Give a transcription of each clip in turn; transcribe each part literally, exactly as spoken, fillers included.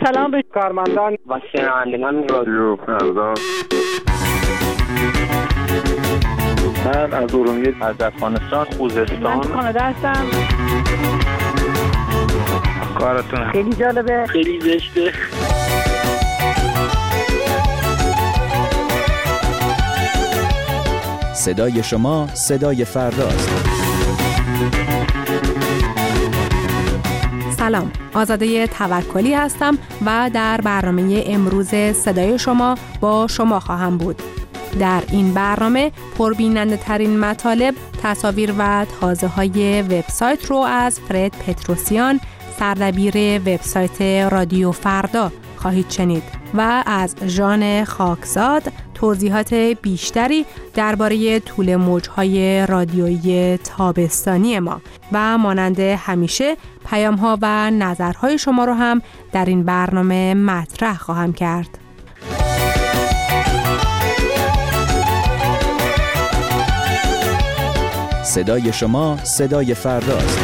سلام به کارمندان و شنوندگان رادیو فردا. من از ارومیه، از افغانستان، خوزستان، من کانادا هستم. کارتون خیلی جالبه، خیلی زشته. صدای شما صدای فرداست. سلام، آزاده توکلی هستم و در برنامه امروز صدای شما با شما خواهم بود. در این برنامه پربیننده ترین مطالب، تصاویر و تازه های وبسایت رو از فرد پتروسیان، سردبیر وبسایت رادیو فردا خواهید شنید و از ژان خاکزاد توضیحات بیشتری درباره طول موج‌های رادیویی تابستانی ما و مانند همیشه پیام‌ها و نظرهای شما رو هم در این برنامه مطرح خواهم کرد. صدای شما صدای فرداست.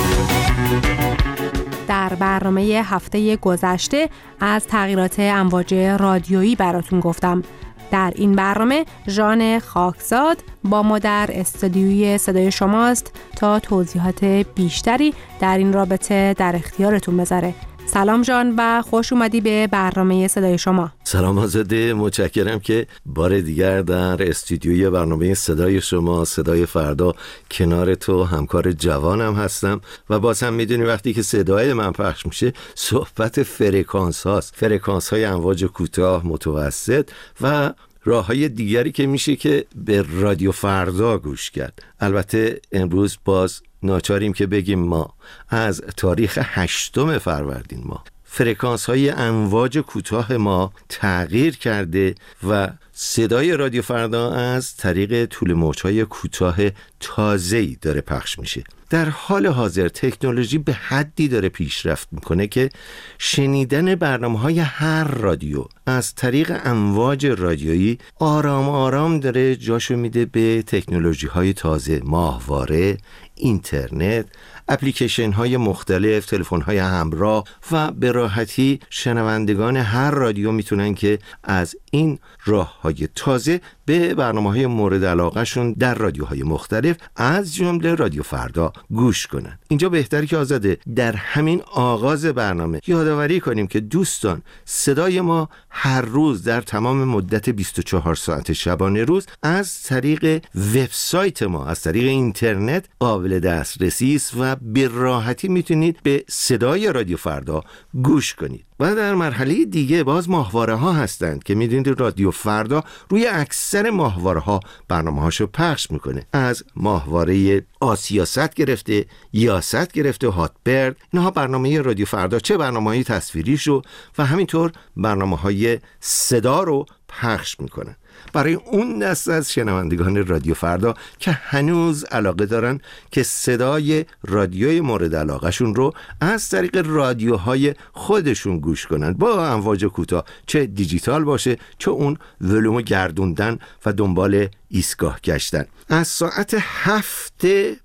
در برنامه هفته گذشته از تغییرات امواج رادیویی براتون گفتم. در این برنامه ژان خاکزاد با ما در استودیوی صدای شماست تا توضیحات بیشتری در این رابطه در اختیارتون بذاره. سلام ژان و خوش اومدی به برنامه صدای شما. سلام آزاده، متشکرم که بار دیگر در استودیوی برنامه صدای شما صدای فردا کنار تو همکار جوانم هستم و باز هم میدونی وقتی که صدای من پخش میشه صحبت فرکانس هاست، فرکانس های امواج کوتاه، متوسط و راه های دیگری که میشه که به رادیو فردا گوش کرد. البته امروز باز ناچاریم که بگیم ما از تاریخ هشتم فروردین ما فرکانس های امواج کوتاه ما تغییر کرده و صدای رادیو فردا از طریق طول موج‌های کوتاه تازه‌ای داره پخش میشه. در حال حاضر تکنولوژی به حدی داره پیشرفت میکنه که شنیدن برنامه‌های هر رادیو از طریق امواج رادیویی آرام آرام داره جاشو میده به تکنولوژی‌های تازه، ماهواره، اینترنت، اپلیکیشن های مختلف، تلفن های همراه و به راحتی شنوندگان هر رادیو میتونن که از این راه های تازه به برنامه های مورد علاقه شون در رادیوهای مختلف از جمله رادیو فردا گوش کنن. اینجا بهتره که آزاده در همین آغاز برنامه یادآوری کنیم که دوستان صدای ما هر روز در تمام مدت بیست و چهار ساعت شبانه روز از طریق وبسایت ما، از طریق اینترنت قابل دسترسی است و به راحتی میتونید به صدای رادیو فردا گوش کنید. و در مرحله دیگه باز ماهواره ها هستند که میدونید رادیو فردا روی اکثر ماهواره ها برنامه هاشو پخش میکنه. از ماهواره آسیاست گرفته، یاست گرفته، هاتبرد، اینها برنامه رادیو فردا چه برنامه های تصویریشو و همینطور برنامه های صدا رو پخش میکنن. برای اون دسته از شنوندگان رادیو فردا که هنوز علاقه دارن که صدای رادیوی مورد علاقه شون رو از طریق رادیوهای خودشون گوش کنن با امواج کوتاه، چه دیجیتال باشه چه اون ولوم گردوندن و دنبال ایستگاه گشتن، از ساعت هفت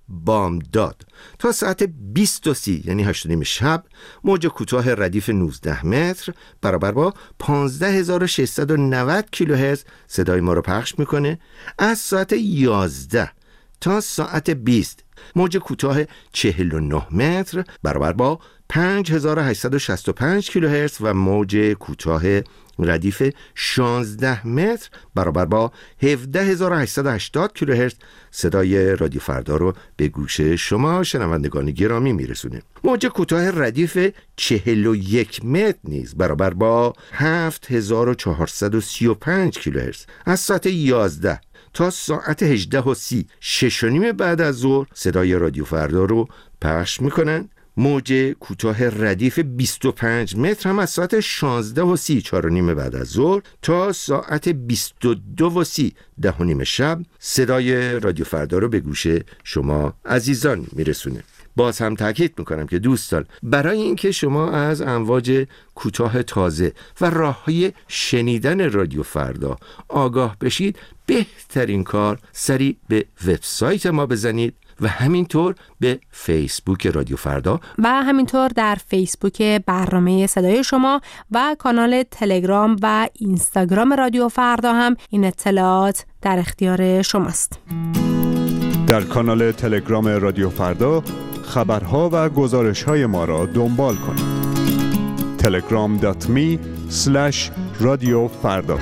بامداد تا ساعت بیست و سی یعنی هشت و نیم شب موج کوتاه ردیف نوزده متر برابر با پانزده هزار و ششصد و نود کیلوهرتز صدای ما رو پخش میکنه. از ساعت یازده تا ساعت بیست موج کوتاه چهل و نه متر برابر با پنج هزار و هشتصد و شصت و پنج کیلوهرتز و موج کوتاه ردیف شانزده متر برابر با هفده هزار و هشتصد و هشتاد کیلوهرتز صدای رادیو فردا رو به گوش شما شنوندگان گرامی میرسونه. موج کوتاه ردیف چهل و یک متر نیز برابر با هفت هزار و چهارصد و سی و پنج کیلوهرتز از ساعت یازده تا ساعت هجده و سی شش و نیم بعد از ظهر صدای رادیو فردا رو پخش میکنن. موج کوتاه ردیف بیست و پنج متر هم از ساعت شانزده و سی چهار و نیم بعد از ظهر تا ساعت بیست و دو و سی ده و نیم شب صدای رادیو فردا رو به گوش شما عزیزان میرسونه. باز هم تاکید میکنم که دوستان برای اینکه شما از امواج کوتاه تازه و راههای شنیدن رادیو فردا آگاه بشید، بهترین کار سریع به وبسایت ما بزنید و همینطور به فیسبوک رادیو فردا و همینطور در فیسبوک برنامه صدای شما و کانال تلگرام و اینستاگرام رادیو فردا هم این اطلاعات در اختیار شماست. در کانال تلگرام رادیو فردا خبرها و گزارش‌های ما را دنبال کنید. تلگرام دات می اسلش رادیو فردا.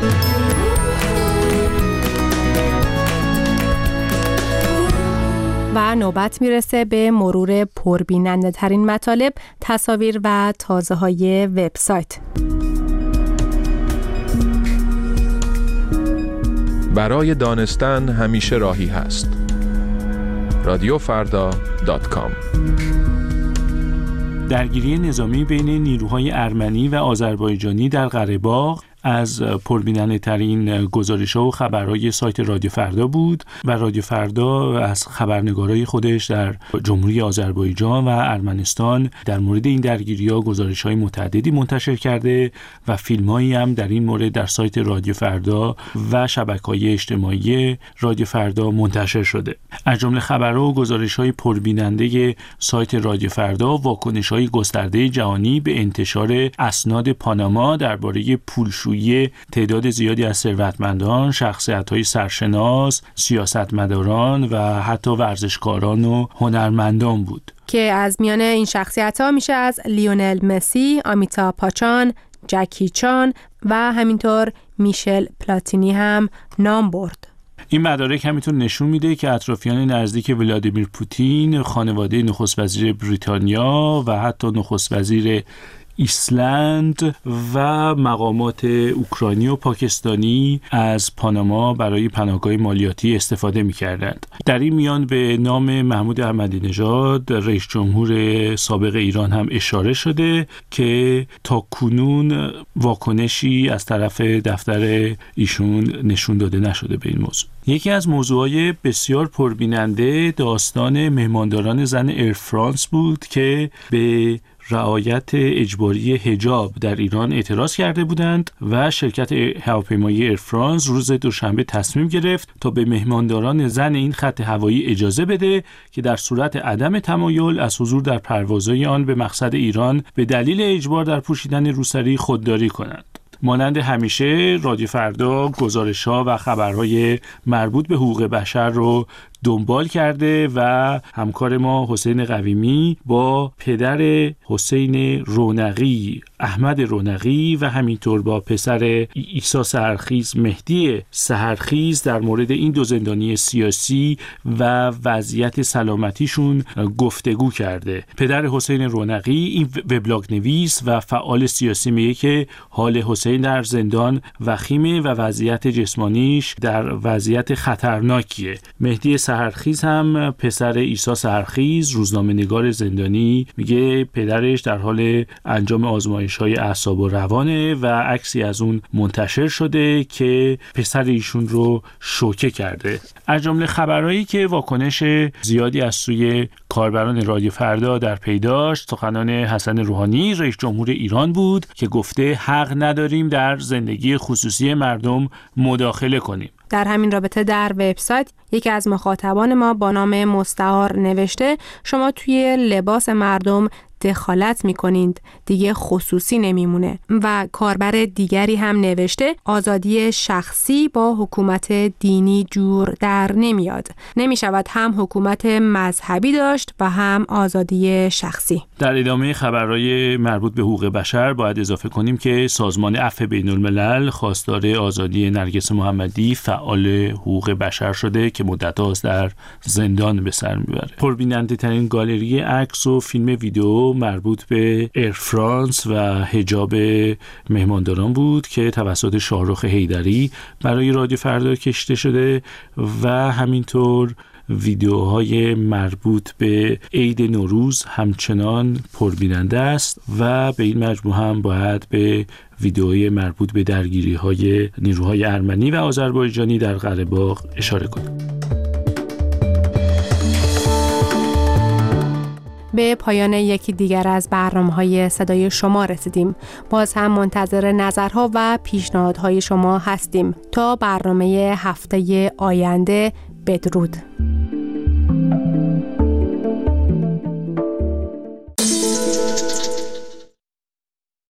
و نوبت میرسه به مرور پربیننده ترین مطالب، تصاویر و تازه های وبسایت. برای دانستن همیشه راهی هست. رادیو فردا دات کام. درگیری نظامی بین نیروهای ارمنی و آذربایجانی در قره باغ از پربیننده ترین گزارش‌ها و خبرهای سایت رادیو فردا بود و رادیو فردا از خبرنگارای خودش در جمهوری آذربایجان و ارمنستان در مورد این درگیری‌ها گزارش‌های متعددی منتشر کرده و فیلم‌هایی هم در این مورد در سایت رادیو فردا و شبکه‌های اجتماعی رادیو فردا منتشر شده. از جمله خبرها و گزارش‌های پربیننده سایت رادیو فردا، واکنش‌های گسترده جهانی به انتشار اسناد پاناما درباره پولشویی تعداد زیادی از ثروتمندان، شخصیت‌های سرشناس، سیاستمداران و حتی ورزشکاران و هنرمندان بود که از میان این شخصیت‌ها میشه از لیونل مسی، آمیتاب پاچان، جکی چان و همینطور میشل پلاتینی هم نام برد. این مدارک همینطور نشون میده که اطرافیان نزدیک ولادیمیر پوتین، خانواده نخست وزیر بریتانیا و حتی نخست وزیر ایسلند و مقامات اوکراینی و پاکستانی از پاناما برای پناهگاه مالیاتی استفاده می‌کردند. در این میان به نام محمود احمدی نژاد، رئیس جمهور سابق ایران هم اشاره شده که تا کنون واکنشی از طرف دفتر ایشون نشون داده نشده به این موضوع. یکی از موضوعات بسیار پربیننده داستان مهمانداران زن ایر فرانس بود که به رعایت اجباری حجاب در ایران اعتراض کرده بودند و شرکت هواپیمایی ایر فرانس روز دوشنبه تصمیم گرفت تا به مهمانداران زن این خط هوایی اجازه بده که در صورت عدم تمایل از حضور در پروازهای آن به مقصد ایران به دلیل اجبار در پوشیدن روسری خودداری کنند. مانند همیشه رادیو فردا گزارش‌ها و خبرهای مربوط به حقوق بشر رو دنبال کرده و همکار ما حسین قویمی با پدر حسین رونقی، احمد رونقی و همینطور با پسر عیسی سحرخیز، مهدی سحرخیز در مورد این دو زندانی سیاسی و وضعیت سلامتیشون گفتگو کرده. پدر حسین رونقی این وبلاگ نویس و فعال سیاسی میگه که حال حسین در زندان وخیمه و وضعیت جسمانیش در وضعیت خطرناکیه. مهدی سحرخیز هم پسر عیسی سحرخیز، روزنامه‌نگار زندانی، میگه پدرش در حال انجام آزمایش‌های اعصاب و روانه و عکسی از اون منتشر شده که پسر ایشون رو شوکه کرده. از جمله خبرهایی که واکنش زیادی از سوی کاربران رادیو فردا در پی داشت، سخنان حسن روحانی رئیس جمهور ایران بود که گفته حق نداریم در زندگی خصوصی مردم مداخله کنیم. در همین رابطه در وبسایت یکی از مخاطبان ما با نام مستعار نوشته شما توی لباس مردم دخالت میکنید، دیگه خصوصی نمیمونه. و کاربر دیگری هم نوشته آزادی شخصی با حکومت دینی جور در نمیاد، نمیشود هم حکومت مذهبی داشت و هم آزادی شخصی. در ادامه خبرهای مربوط به حقوق بشر باید اضافه کنیم که سازمان عفو بین الملل خواستار آزادی نرگس محمدی فعال حقوق بشر شده که مدت هاست در زندان به سر میبره. پربیننده ترین گالری عکس و فیلم ویدیو مربوط به ایر فرانس و حجاب مهمانداران بود که توسط شاهرخ حیدری برای رادیو فردا کشیده شده و همینطور ویدیوهای مربوط به عید نوروز همچنان پربیننده است و به این مجموعه هم باید به ویدیوهای مربوط به درگیری‌های نیروهای ارمنی و آذربایجانی در قره باغ اشاره کنیم. به پایان یکی دیگر از برنامه‌های صدای شما رسیدیم. باز هم منتظر نظرها و پیشنهادهای شما هستیم. تا برنامه هفته آینده، بدرود.